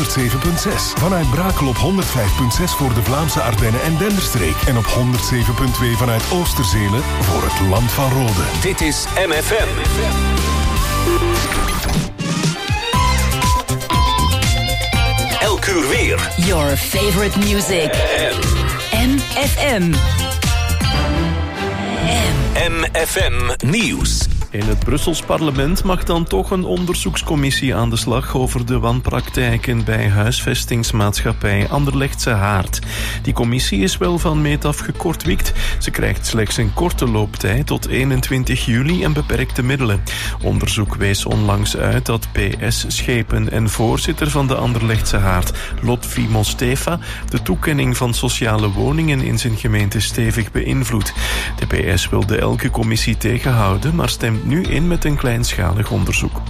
107.6. Vanuit Brakel op 105.6 voor de Vlaamse Ardennen en Denderstreek. En op 107.2 vanuit Oosterzelen voor het Land van Rode. Dit is MFM. Elk uur weer. Your favorite music. MFM. MFM Nieuws. In het Brussels parlement mag dan toch een onderzoekscommissie aan de slag over de wanpraktijken bij huisvestingsmaatschappij Anderlechtse Haard. Die commissie is wel van meet af gekortwiekt. Ze krijgt slechts een korte looptijd tot 21 juli en beperkte middelen. Onderzoek wees onlangs uit dat PS Schepen en voorzitter van de Anderlechtse Haard, Lotfi Mostefa, de toekenning van sociale woningen in zijn gemeente stevig beïnvloedt. De PS wilde elke commissie tegenhouden, maar stemt nu in met een kleinschalig onderzoek.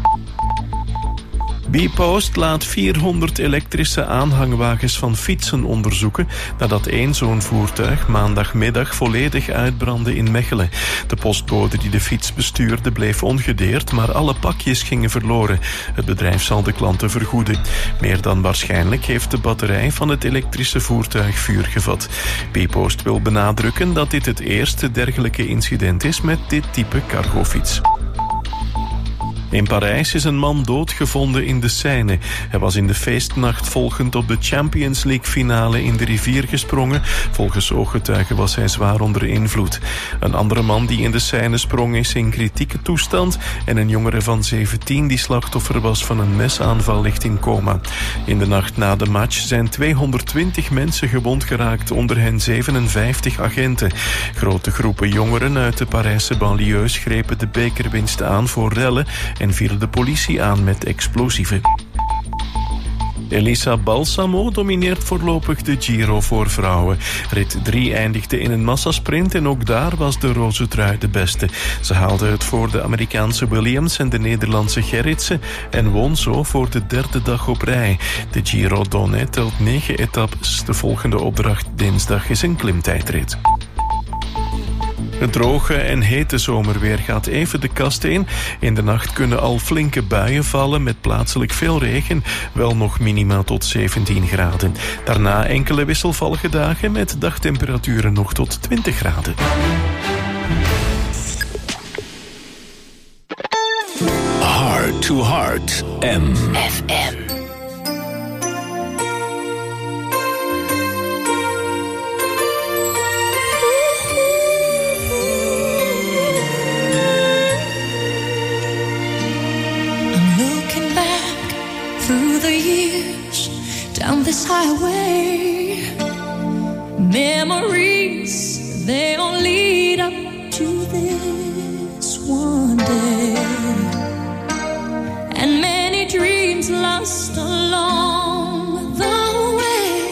Bpost laat 400 elektrische aanhangwagens van fietsen onderzoeken nadat één zo'n voertuig maandagmiddag volledig uitbrandde in Mechelen. De postbode die de fiets bestuurde bleef ongedeerd, maar alle pakjes gingen verloren. Het bedrijf zal de klanten vergoeden. Meer dan waarschijnlijk heeft de batterij van het elektrische voertuig vuur gevat. Bpost wil benadrukken dat dit het eerste dergelijke incident is met dit type cargofiets. In Parijs is een man doodgevonden in de Seine. Hij was in de feestnacht volgend op de Champions League finale in de rivier gesprongen. Volgens ooggetuigen was hij zwaar onder invloed. Een andere man die in de Seine sprong is in kritieke toestand en een jongere van 17 die slachtoffer was van een mesaanval ligt in coma. In de nacht na de match zijn 220 mensen gewond geraakt, onder hen 57 agenten. Grote groepen jongeren uit de Parijse banlieues grepen de bekerwinst aan voor rellen en vielen de politie aan met explosieven. Elisa Balsamo domineert voorlopig de Giro voor vrouwen. Rit 3 eindigde in een massasprint en ook daar was de roze trui de beste. Ze haalde het voor de Amerikaanse Williams en de Nederlandse Gerritsen en won zo voor de derde dag op rij. De Giro Donne telt 9 etappes. De volgende opdracht dinsdag is een klimtijdrit. Het droge en hete zomerweer gaat even de kast in. In de nacht kunnen al flinke buien vallen met plaatselijk veel regen. Wel nog minima tot 17 graden. Daarna enkele wisselvallige dagen met dagtemperaturen nog tot 20 graden. Heart to Heart. FM. Down this highway, memories, they all lead up to this one day, and many dreams lost along the way.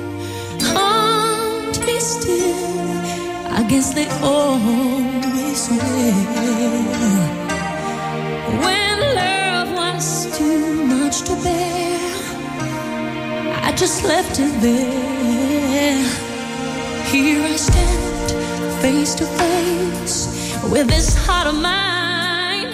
Can't be still, I guess they always will. When love was too much to bear, I just left it there. Here I stand, face to face with this heart of mine.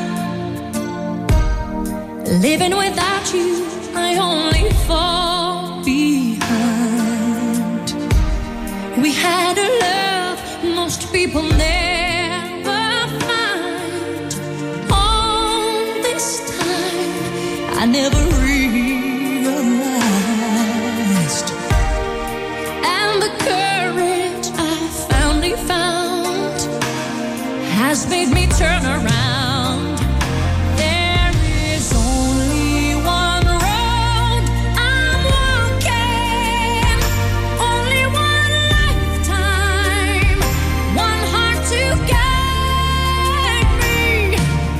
Living without you, I only fall behind. We had a love most people never find. All this time, I never has made me turn around. There is only one road I'm walking, only one lifetime, one heart to guide me.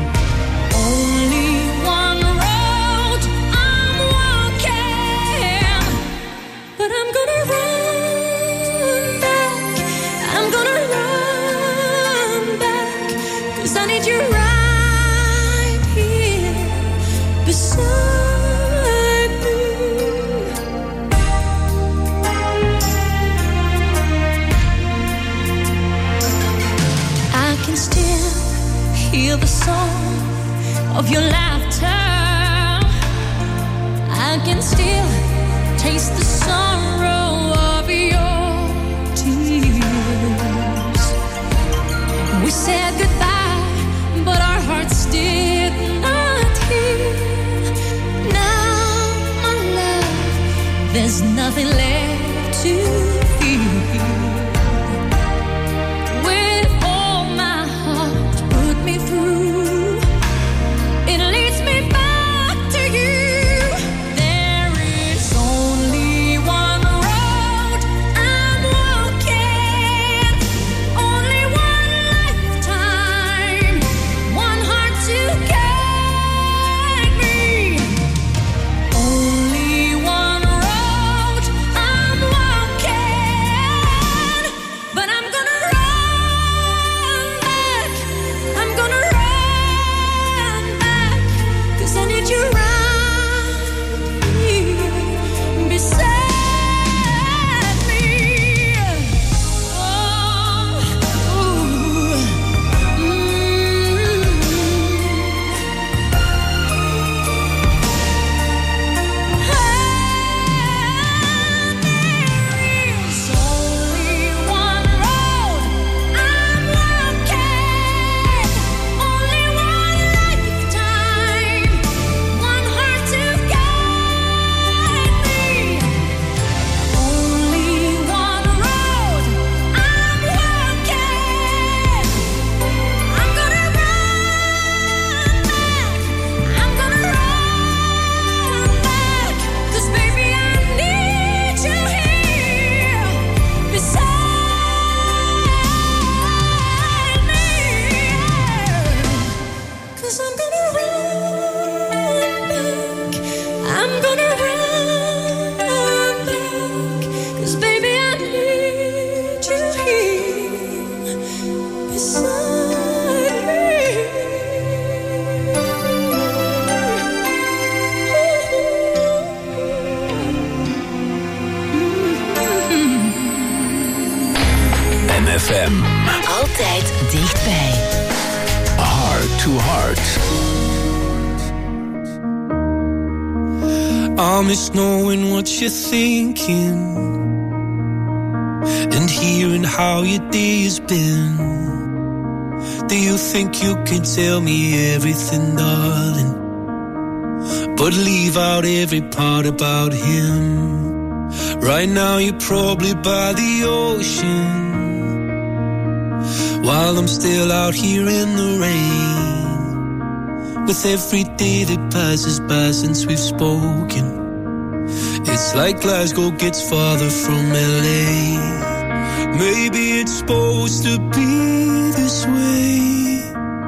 Only one road I'm walking, but I'm gonna run back, I'm gonna run. I need you right here beside me. I can still hear the song of your laughter. I can still taste the sorrow of your tears. We said goodbye, but our hearts did not heal. Now, my love, there's nothing left to feel. With all my heart, put me through. It leads me back to you. There is only one road I'm walking, only one lifetime, one heart to guide me. Only one road I'm walking, but I'm gonna run back. I'm gonna run back, 'cause I need you right here beside me. Oh, ooh, There's only one road I'm walking, only one lifetime, one heart to guide me. Only one road I'm walking. I'm gonna run back. I'm gonna run back, 'cause baby I need you here beside me. 'Cause I'm gonna run back. I'm gonna run back, 'cause baby I need you here beside me. MFM. Altijd dichtbij. Heart to Heart. I miss knowing what you're thinking and hearing how your day has been. Do you think you can tell me everything, darling, but leave out every part about him? Right now you're probably by the ocean, while I'm still out here in the rain. With every day that passes by since we've spoken, it's like Glasgow gets farther from LA. Maybe it's supposed to be this way,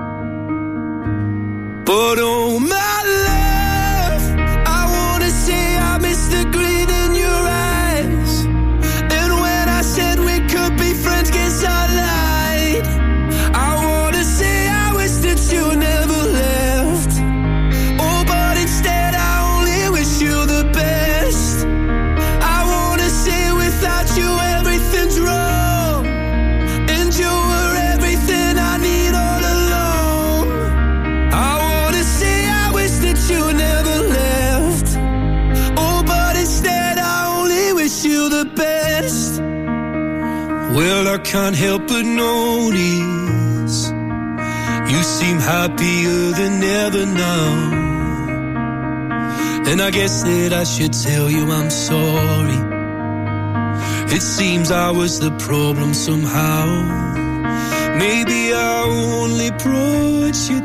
but oh my love, I wanna say I miss the grin in your eyes. And when I said we could be friends, guess I lied. I wanna say I wish that you never left. Oh, but instead I only wish you the best. I wanna say without you everything's wrong, and you were everything I need all along. I wanna say I wish that you never left. Oh, but instead I only wish you the best. Well, I can't help but notice you seem happier than ever now. And I guess that I should tell you I'm sorry. It seems I was the problem somehow. Maybe I only brought you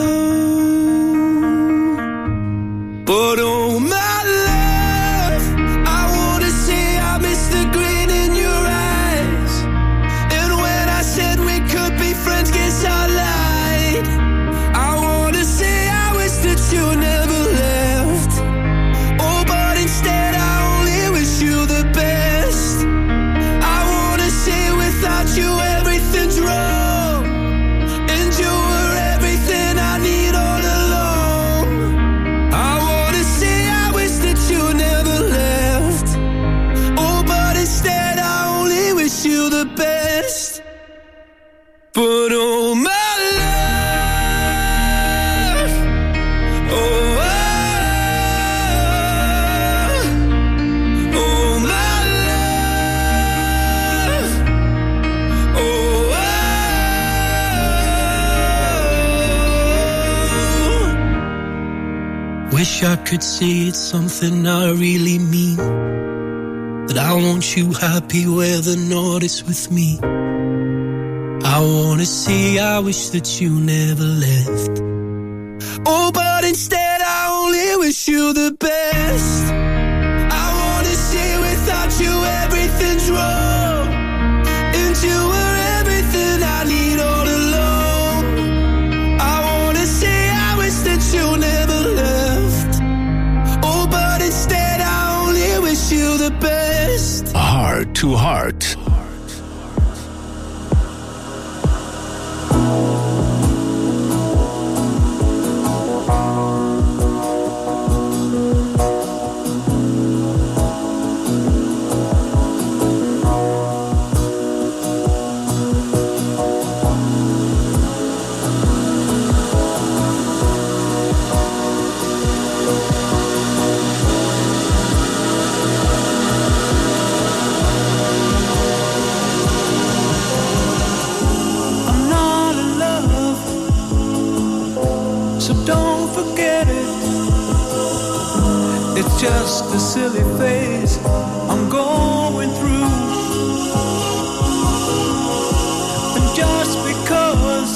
down. But oh my love, I wanna say I miss the grin in your eyes. And when I said we could be friends, guess I lied. I wanna say I wish that you never left. Oh, but instead I only wish you the best. I wanna say without you everything's wrong, and you were everything I need all along. I wanna say I could say it's something I really mean, that I want you happy whether or not it's with me. I wanna say I wish that you never left. Oh, but instead I only wish you the best. I wanna say without you everything's wrong, and you were everything I need all along. I wanna say I wish that you never left. Oh, but instead I only wish you the best. Heart to Heart. Just a silly phase I'm going through, and just because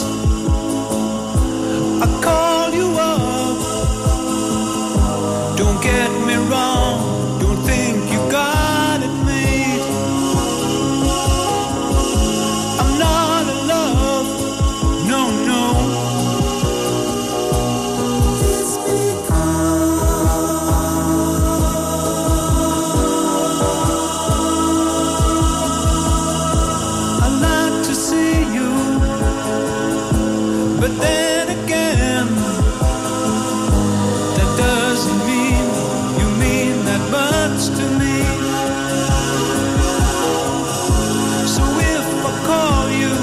I call you up, don't get me wrong, don't think you got it made. I'm not in love, no, no. But then again, that doesn't mean you mean that much to me. So if I call you,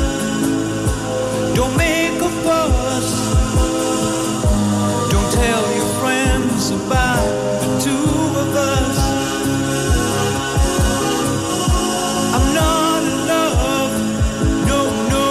don't make a fuss. Don't tell your friends about the two of us. I'm not in love, no, no.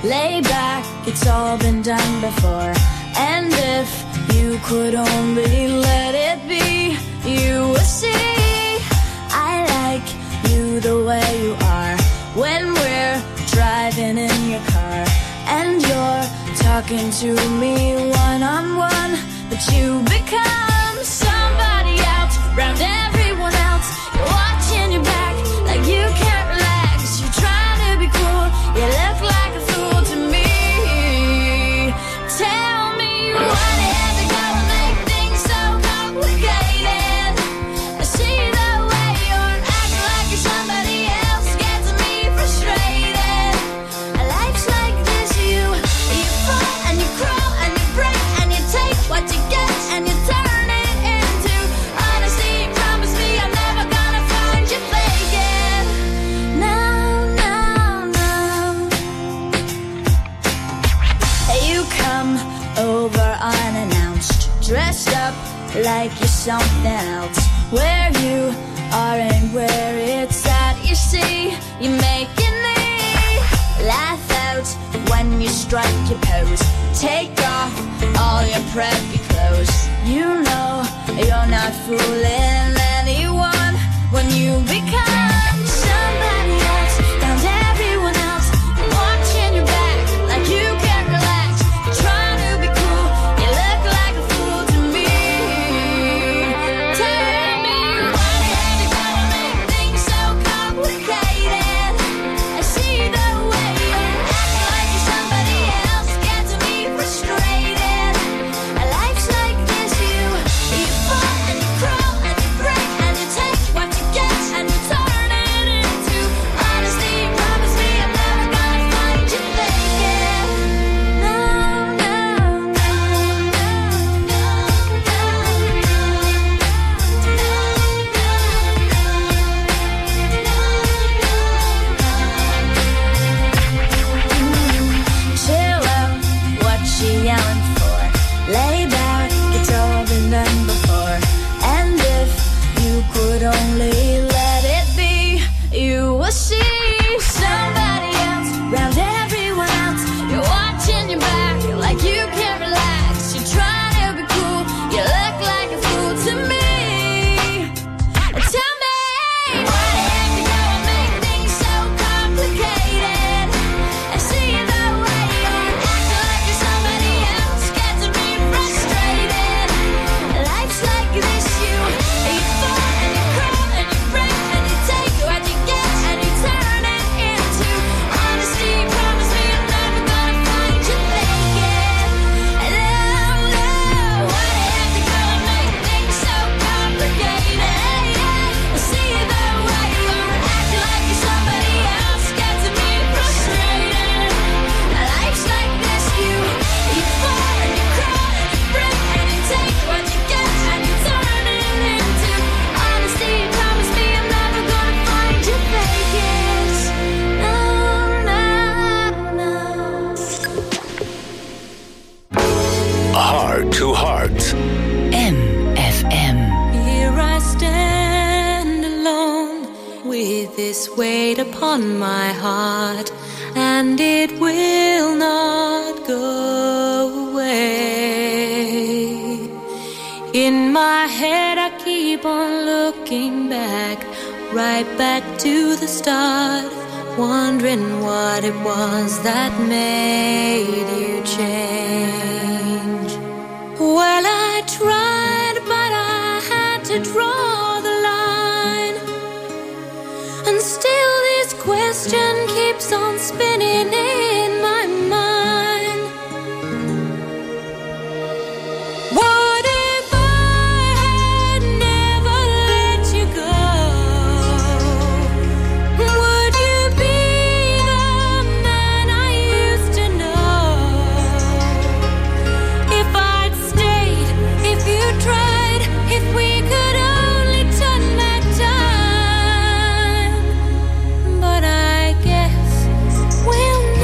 Lay back, it's all been done before. And if you could only let it be, you would see I like you the way you are. When we're driving in your car and you're talking to me one-on-one, but you become somebody else round everyone else. You're watching your back like you can't relax. You're trying to be cool, you look like a fool to me. Tell me why they had to go and make things so complicated. I see the way you're acting like you're somebody else, gets me frustrated. Life's like this, you fall and you crawl and you break and you take what you get and you turn it into honesty. Promise me I'm never gonna find you faking. No, no, no. You come over unannounced, dressed up like you're something else. Where you are and where it's at, you see, you make it me laugh out when you strike your pose. Take off all your preppy clothes. You know you're not fooling anyone when you become somebody else around everyone else. Watching your back like you can't relax. You're trying to be cool, you look like a fool to me. Tell me why they had to go and make things so complicated. I see the way you're acting like you're somebody else, gets me frustrated. Life's like this, you fall and you crawl and you break and you take what you get and you turn it into honesty. Promise me I'm never gonna find you faking. No, no, no, chill out, what you yelling for? Lay back, it's all been done before. And if you could only let it be, you will see somebody else round everyone else. You're watching your back like you can't relax. You're trying to be cool, you look like a fool to me. Tell me why they have to go and make things so complicated. I see the way you're acting like you're somebody else, gets me frustrated. Life's like this, you fall and you crawl and you break and you take what you get and you turn it into honesty. Promise me I'm never gonna find you faking. No, no, why they have to go and make things so complicated? I see the way you're acting like you're somebody else, gets me frustrated. Life's like this, you fall and you crawl and you break and you take what you get and you turn it into honesty. Promise me I'm never gonna find you faking. No, no, no. Heart to Heart. MFM. Here I stand alone with this weight upon my heart, and it will not go away. In my head I keep on looking back, right back to the start, wondering what it was that made you change. Well, I tried, but I had to draw the line, and still this question keeps on spinning in my mind. What if I had never let you go? Would you be the man I used to know? If I'd stayed, if you tried, if we could only turn back time. But I guess we'll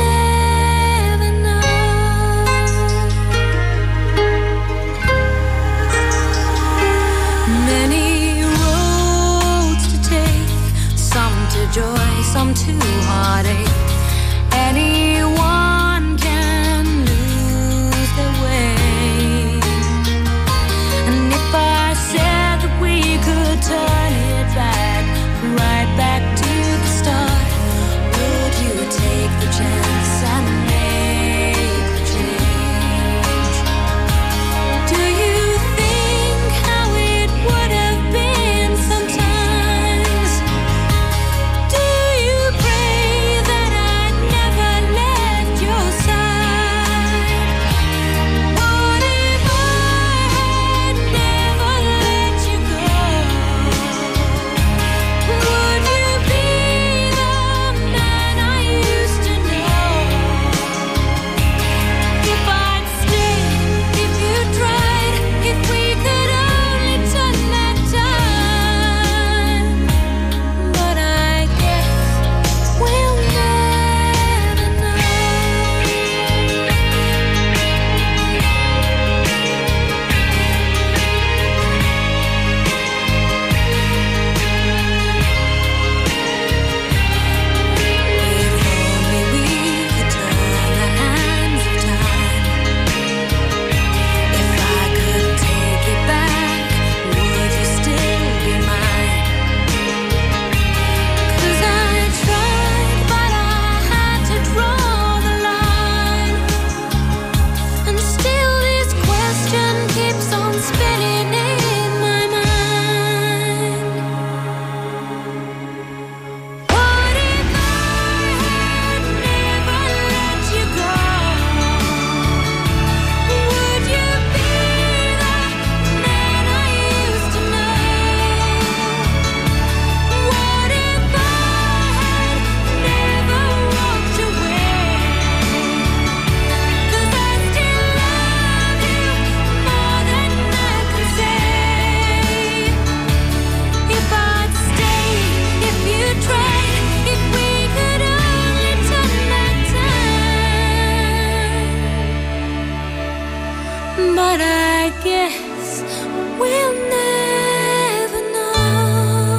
guess we'll never know.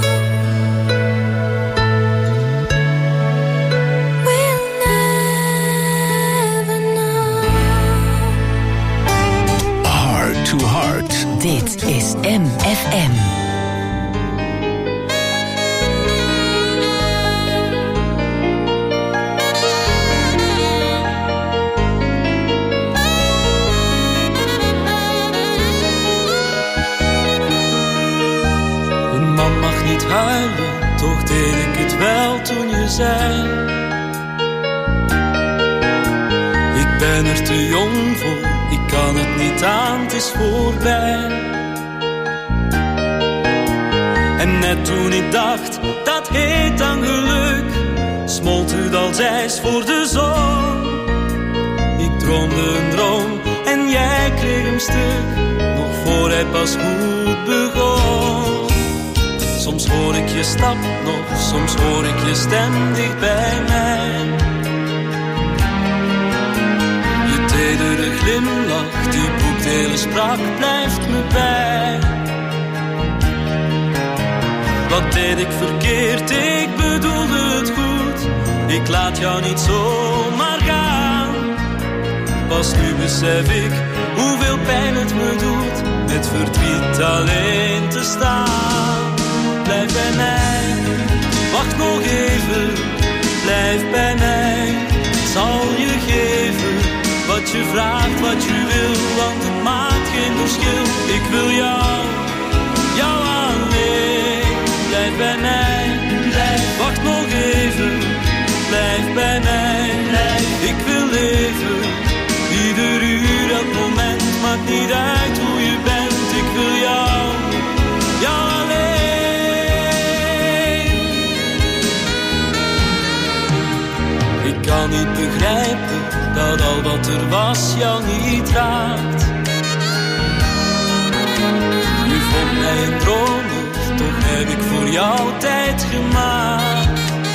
We'll never know. Heart to Heart. Dit is MFM. Een man mag niet huilen, toch deed ik het wel toen je zei: ik ben er te jong voor, ik kan het niet aan, het is voorbij. En net toen ik dacht, dat heet dan geluk, smolt het als ijs voor de zon. Ik droomde een droom en jij kreeg hem stuk, nog voor hij pas goed begon. Soms hoor ik je stap nog, soms hoor ik je stem dicht bij mij. Je tedere glimlach, die boekdelen sprak, blijft me bij. Wat deed ik verkeerd, ik bedoelde het goed. Ik laat jou niet zomaar gaan. Pas nu besef ik hoeveel pijn het me doet, met verdriet alleen te staan. Blijf bij mij, wacht nog even. Blijf bij mij, ik zal je geven wat je vraagt, wat je wil, want het maakt geen verschil. Ik wil jou, jou alleen. Blijf bij mij, blijf, wacht nog even. Blijf bij mij, blijf, ik wil leven. Ieder uur, elk moment, maakt niet uit hoe je bent. Ik wil jou, jou alleen. Ik kan niet begrijpen dat al wat er was jou niet raakt. Je vond mij een dromer, toch heb ik voor jou tijd gemaakt.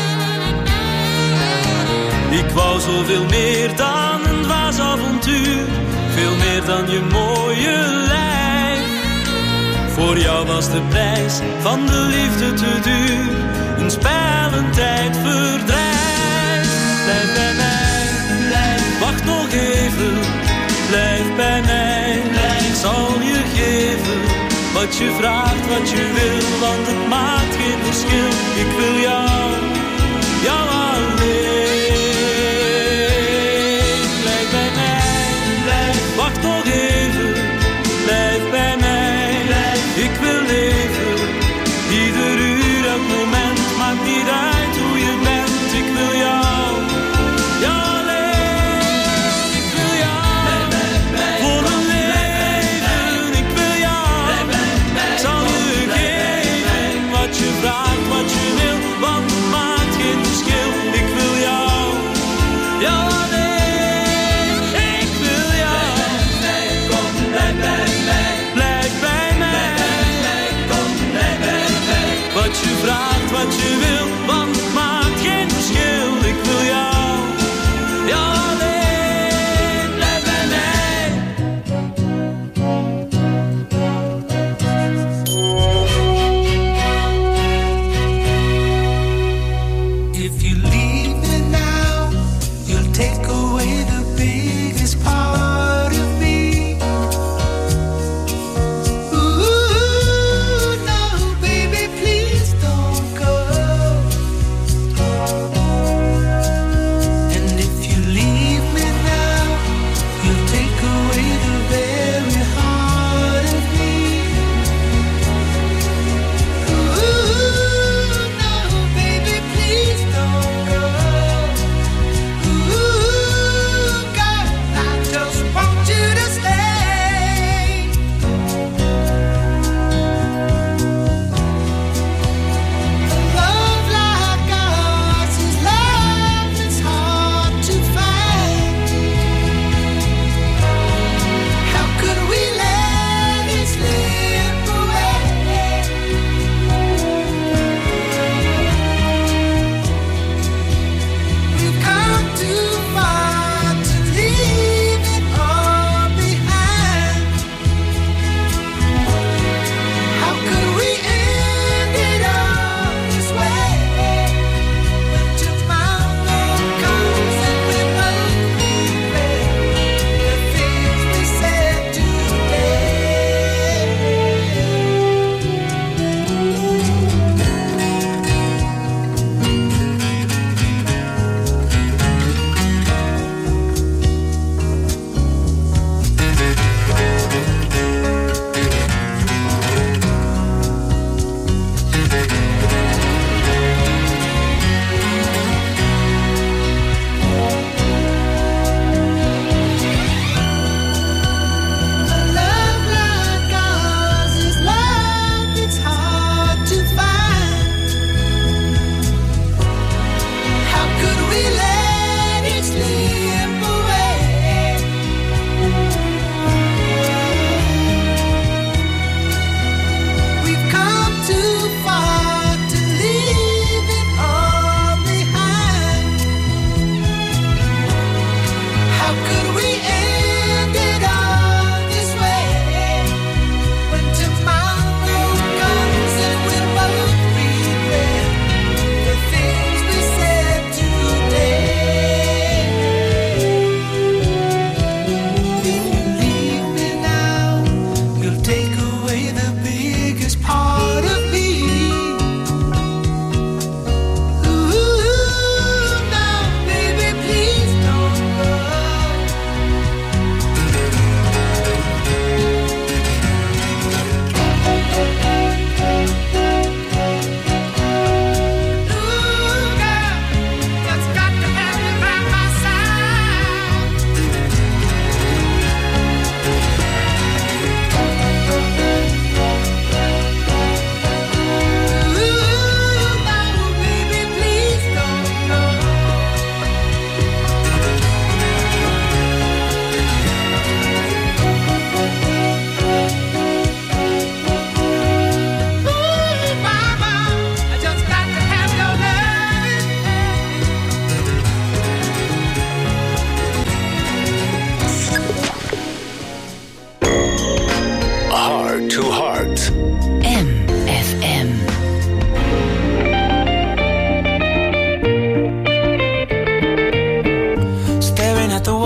Ik wou zoveel meer dan een dwaas avontuur, veel meer dan je mooie lijf. Voor jou was de prijs van de liefde te duur, een spel, een tijdverdrijf. Blijf bij mij, blijf, wacht nog even. Blijf bij mij, blijf, ik zal je geven wat je vraagt, wat je wil, want het maakt geen verschil. Ik wil jou, jou alleen. Blijf bij mij, blijf, wacht nog even. Blijf bij mij, blijf, ik wil leven. Ieder uur, elk moment, maakt niet uit hoe je bent. Ik wil jou, jou alleen. Ik wil jou, voor een leven. Ik wil jou, ik zal je geven wat je vraagt, wat je wil, want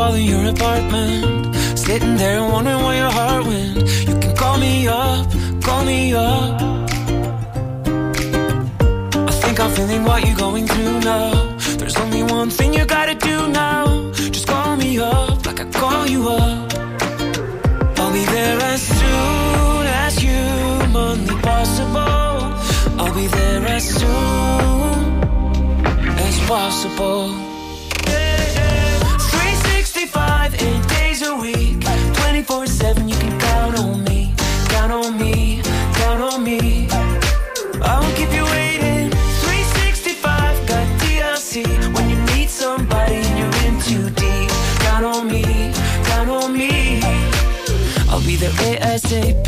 in your apartment, sitting there wondering where your heart went. You can call me up, call me up. I think I'm feeling what you're going through now. There's only one thing you gotta do now. Just call me up like I call you up. I'll be there as soon as humanly possible. I'll be there as soon as possible. 365, 8 days a week, 24/7, you can count on me. Count on me, count on me. I won't keep you waiting. 365, got TLC. When you need somebody and you're in too deep, count on me, count on me. I'll be there ASAP.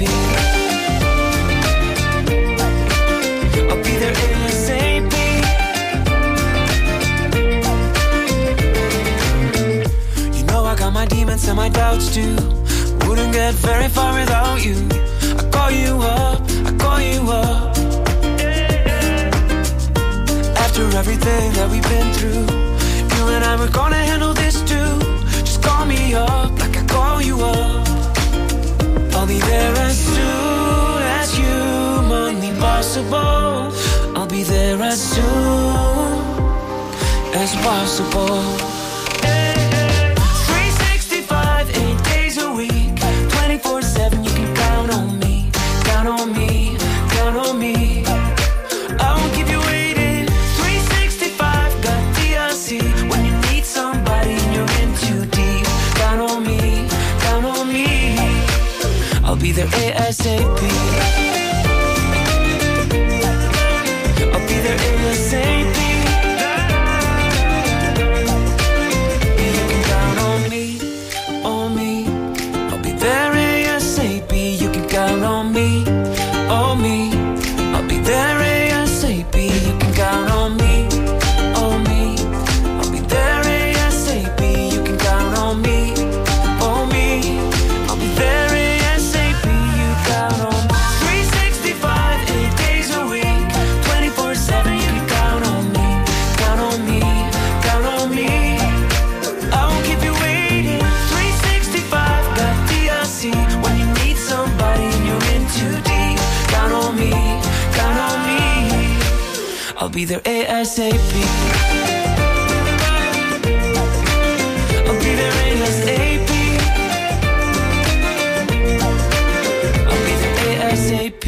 I'll be there ASAP. You know I got my demons and my doubts too. Wouldn't get very far without you. I call you up, I call you up. After everything that we've been through, you and I were gonna handle this too. Just call me up like I call you up. I'll be there as soon as humanly possible. I'll be there as soon as possible. 365, 8 days a week, 24/7, you can count on me. Count on me, count on me. I won't keep you waiting. 365, got TLC. When you need somebody and you're in too deep, count on me, count on me. I'll be there ASAP. I'll be there ASAP. You can count on me, on me. I'll be there ASAP. You can count on me, on me. I'll be there ASAP. You can count on me, on me. I'll be there ASAP. You can count on me, on me. I'll be there ASAP. You count on me. 365, 8 days a week, 24/7. You can count on me, count on me, count on me. I won't keep you waiting. 365, got TLC. When you need somebody and you're in too deep, count on me, count on me. I'll be there ASAP. I'll be there ASAP. I'll be there ASAP.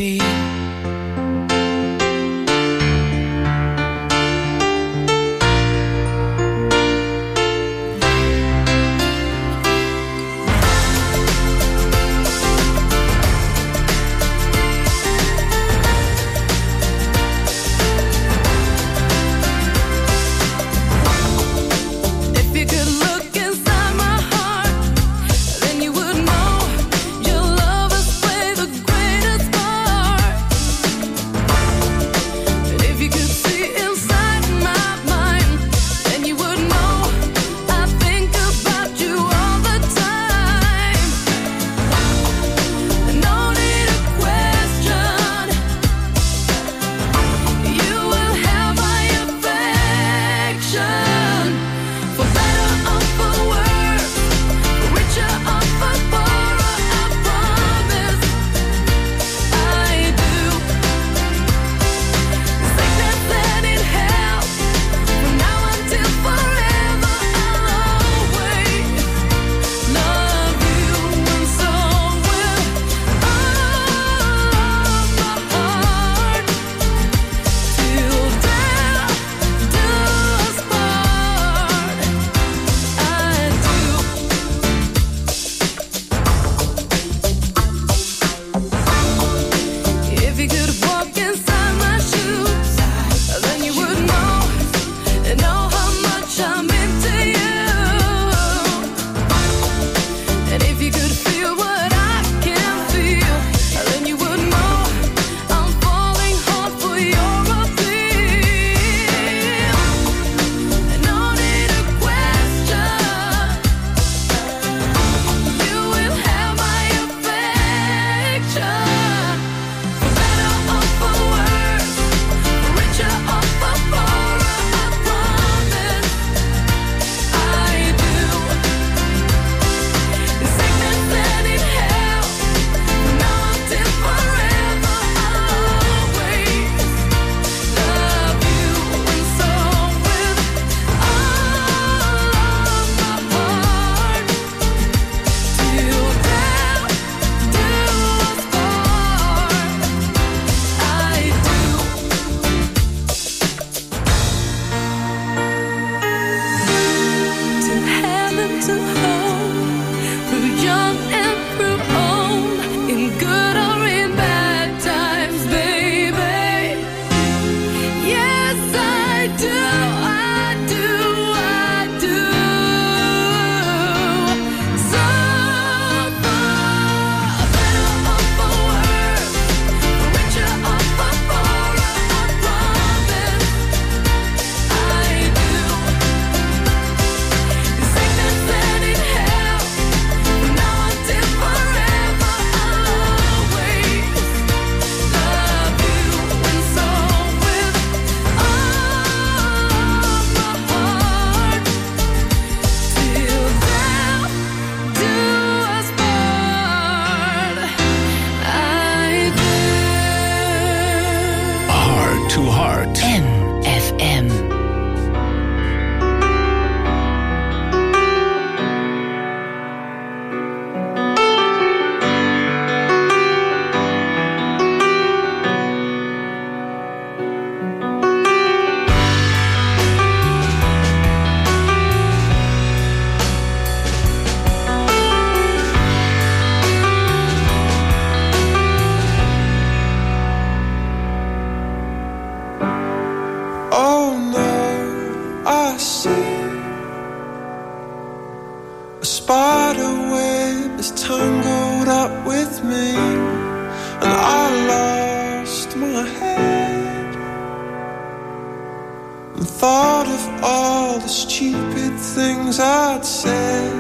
spider web is tangled up with me, and I lost my head and thought of all the stupid things I'd said.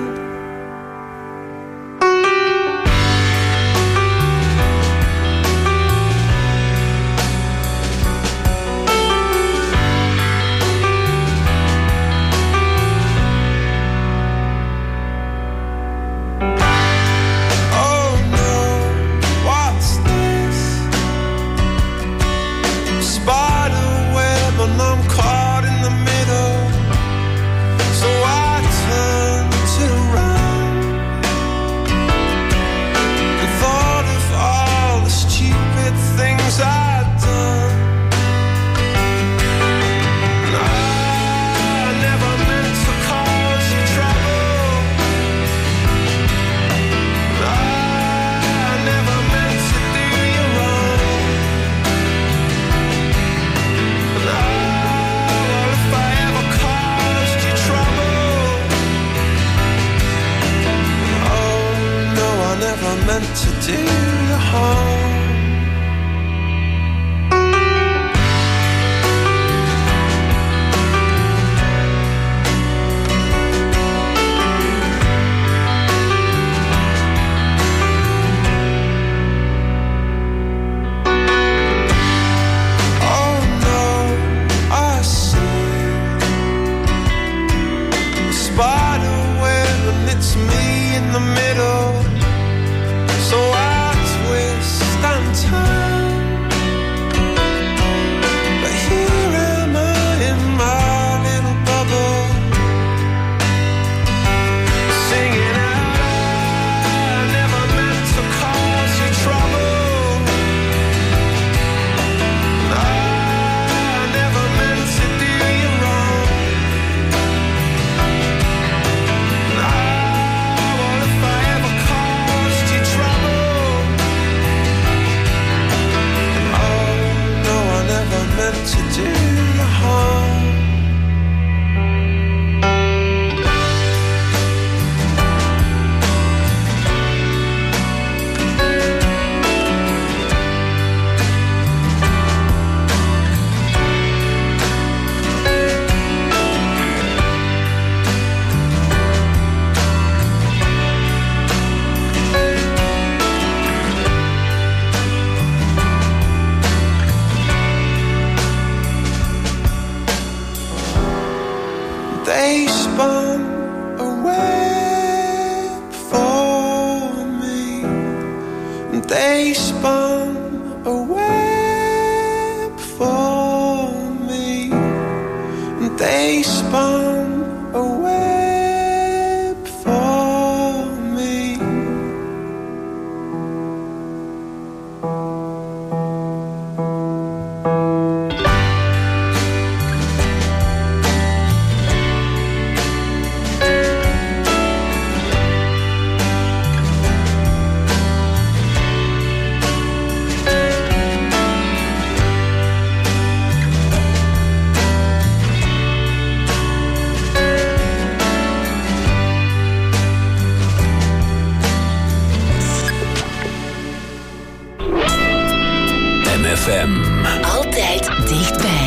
Altijd dichtbij.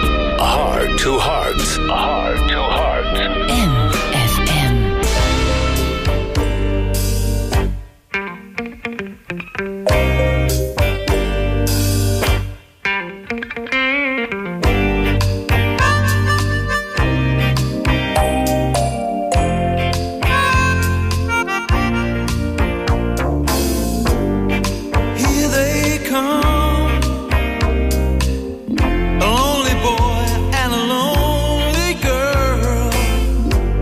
Heart to heart. Heart to heart. MFM. A lonely boy and a lonely girl.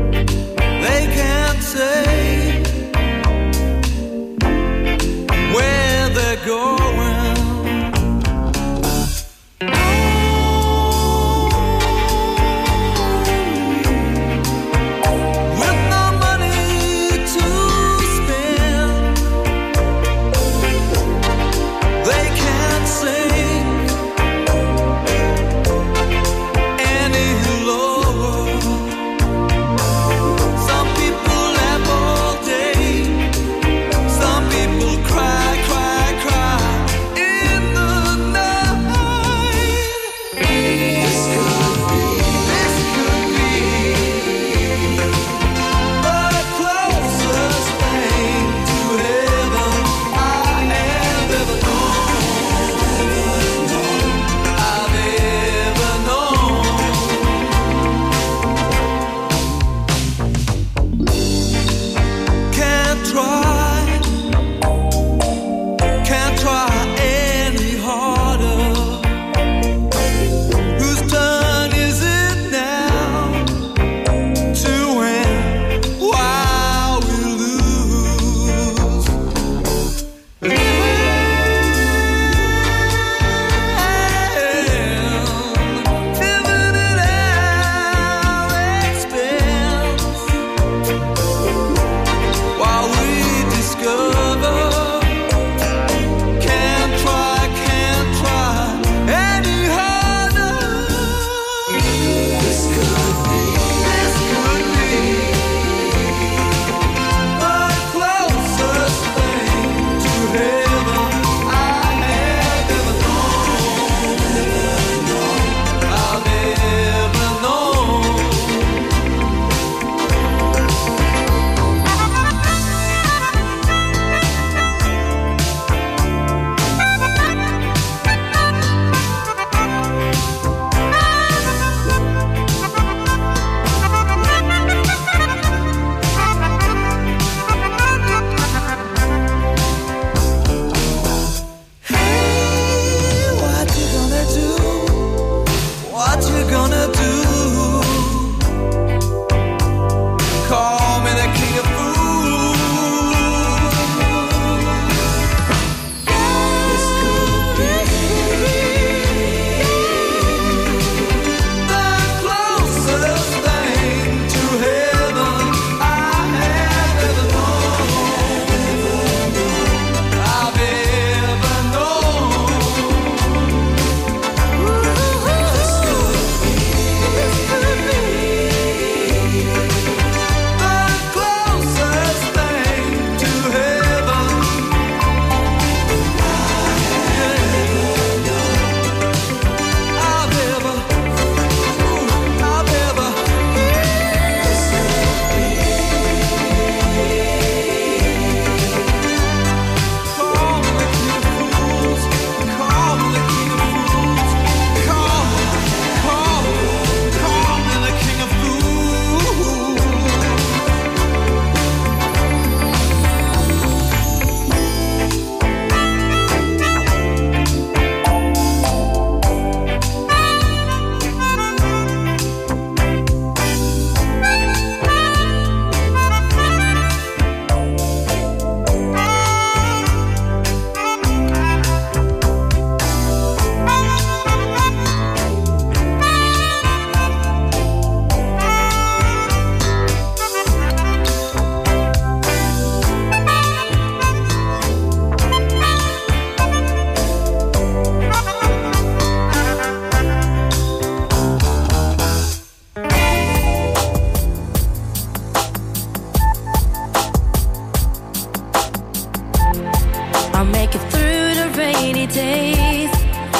rainy days.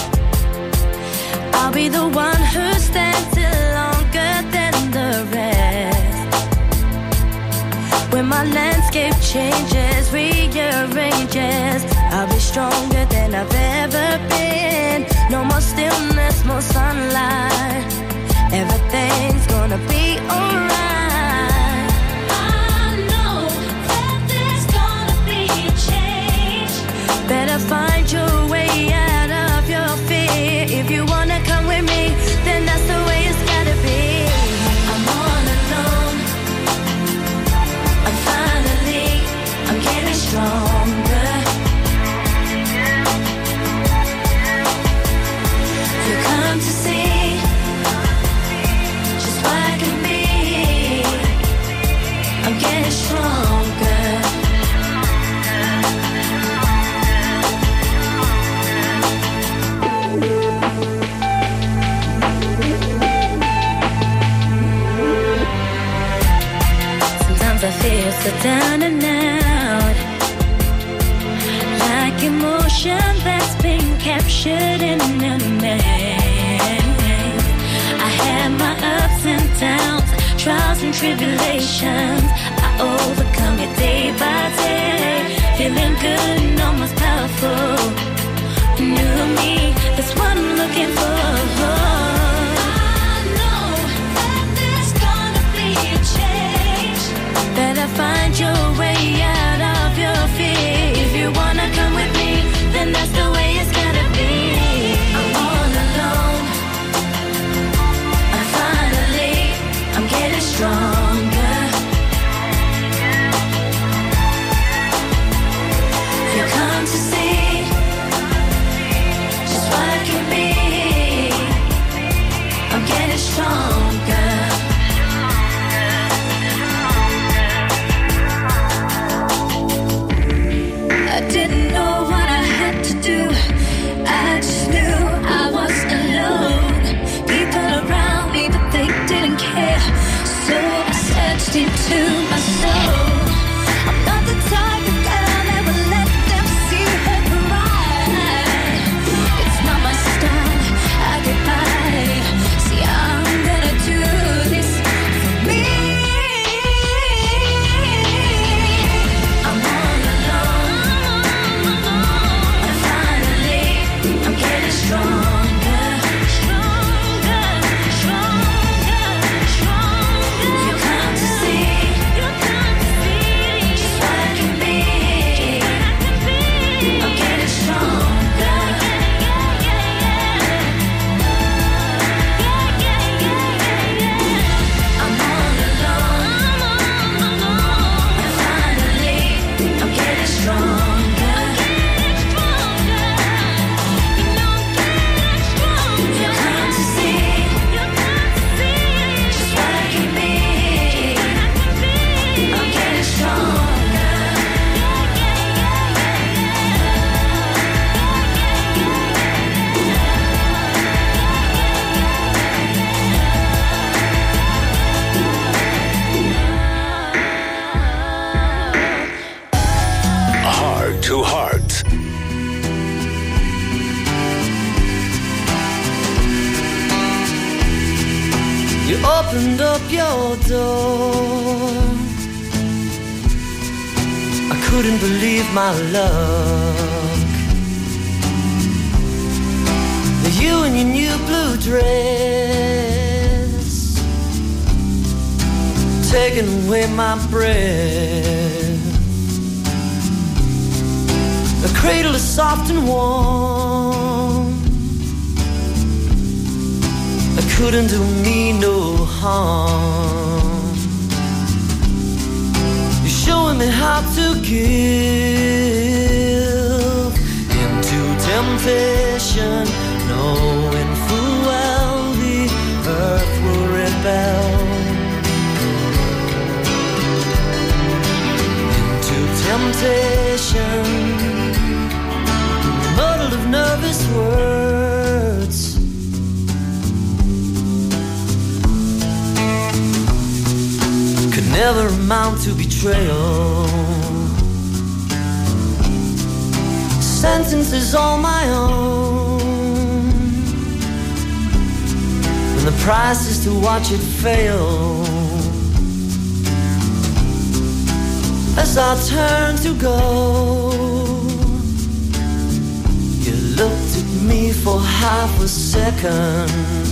I'll be the one who stands still longer than the rest. When my landscape changes, rearranges, I'll be stronger than I've ever been. No more stillness, more sunlight. Everything's gonna be alright. I know that there's gonna be a change. Better find your way out of your fear. If you wanna come with me, then that's the way it's gotta be. I'm all alone. I'm getting stronger. You come to see just what I can be. I'm getting stronger. Sometimes I feel so down and out, like emotion that's been captured in a man. I had my ups and downs, trials and tribulations. I overcome it day by day, feeling good and almost powerful. New me, that's what I'm looking for. I know that there's gonna be a change. Better find your way out of your fear. If you wanna come with me, then that's the way it's gotta be. I'm all alone. I'm getting stronger. You come to see just what I can be. I'm getting stronger. I didn't know what I had to do. I just knew I was alone. People around me, but they didn't care. So I searched into my soul. I'm not the type of girl that would let them see her cry. It's not my style, I get by. See, I'm gonna do this for me. I'm all alone. I'm getting stronger. Stronger, stronger, stronger. You come to see just what I can be. I'm getting stronger. I'm all alone. And finally, I'm getting stronger. You come to see just what I can be. I'm getting stronger. Heart to Heart. You opened up your door. I couldn't believe my luck. You in your new blue dress, taking away my breath. The cradle is soft and warm. It couldn't do me no harm. You're showing me how to give into temptation, knowing full well the earth will rebel. Into temptation, muddled of nervous words. Could never amount to betrayal. sentence is all my own, and the price is to watch it fail. As I turn to go, you looked at me for half a second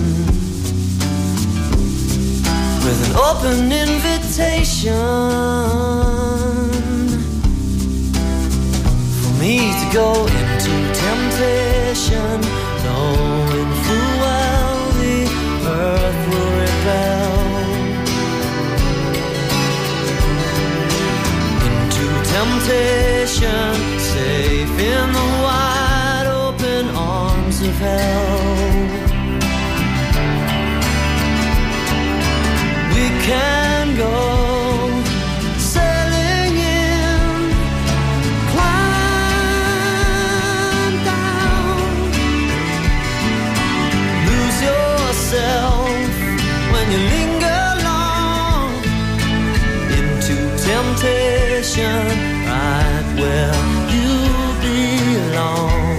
with an open invitation for me to go into temptation, knowing full well the earth will rebel. Temptation, safe in the wide open arms of hell. We can go sailing in, climb down, lose yourself when you linger long into temptation, right where you belong.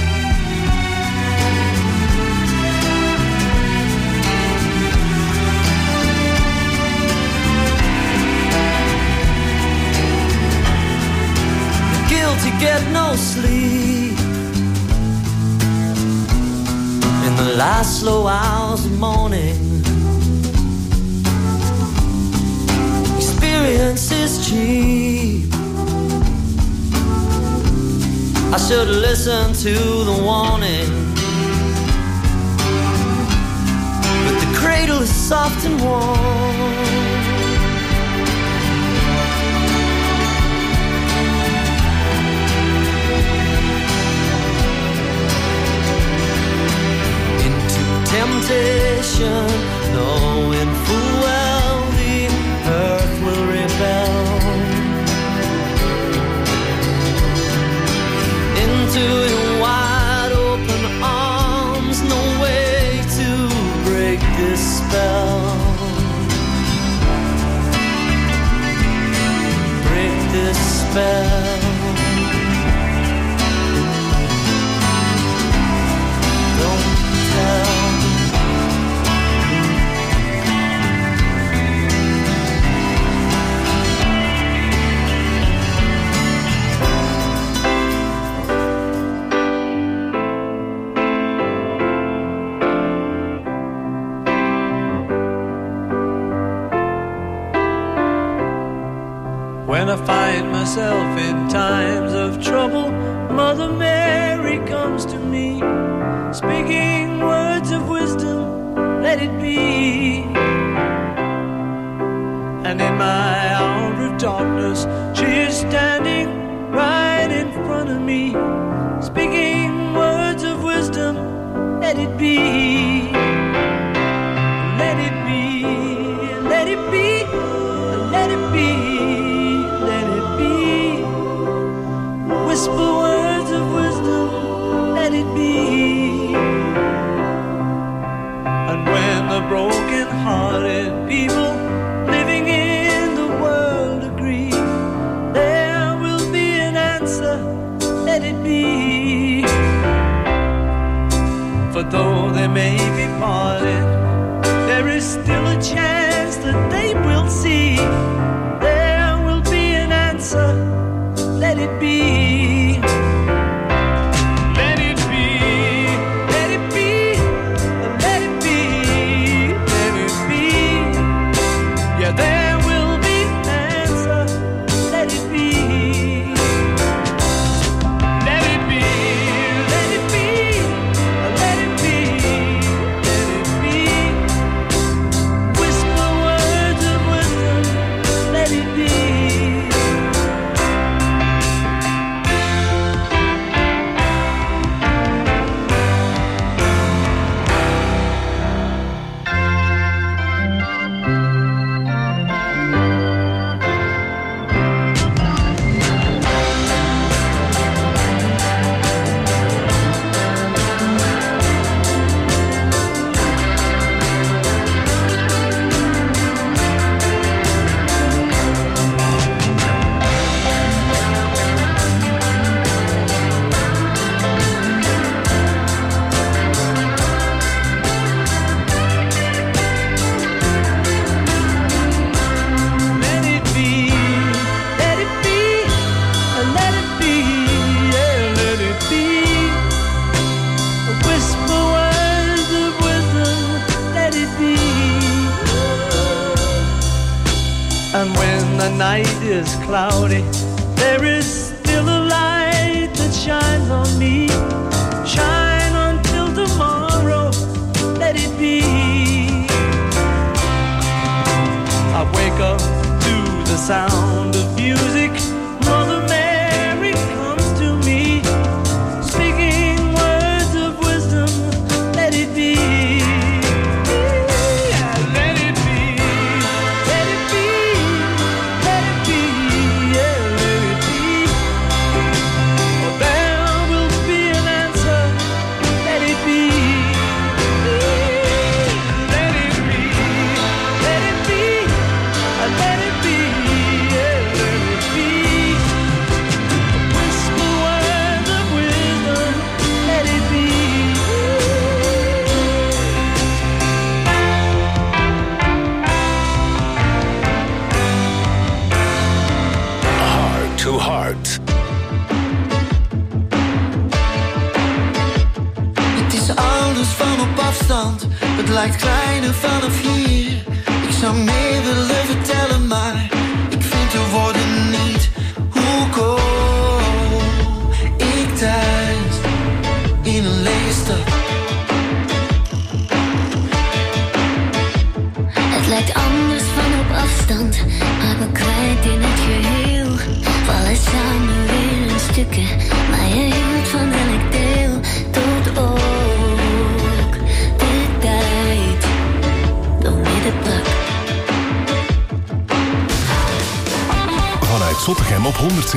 The guilty get no sleep in the last slow hours of morning. Experience is cheap. I should listen to the warning, but the cradle is soft and warm. Into temptation, knowing full well the earth will rebel. Into your wide open arms, no way to break this spell. Break this spell. Don't tell. When I find myself in times of trouble, Mother Mary comes to me, speaking words of wisdom, let it be. And in my hour of darkness, she is standing right in front of me, speaking words of wisdom, let it be. Let it be, let it be, let it be. Whisper words of wisdom, let it be. And when the broken-hearted people living in the world agree, there will be an answer, let it be. For though they may be parted, there is still a chance that they will see. There will be an answer, let it be. night is cloudy, there is still a light that shines on me. Shine until tomorrow, let it be. I wake up to the sound of music. Mother Mary comes to me, speaking words of wisdom, let it be. To Heart. Het is alles van op afstand, het lijkt kleiner vanaf hier. Ik zou meer willen vertellen, maar ik vind de woorden niet. Hoe kom ik thuis in een lege stad? Het lijkt anders van op afstand, maar me kwijt in het geheel. Vallen samen weer in stukken, maar je hield van elk deel. Tot ook de tijd door midden brak. Vanuit Zottegem op 107.9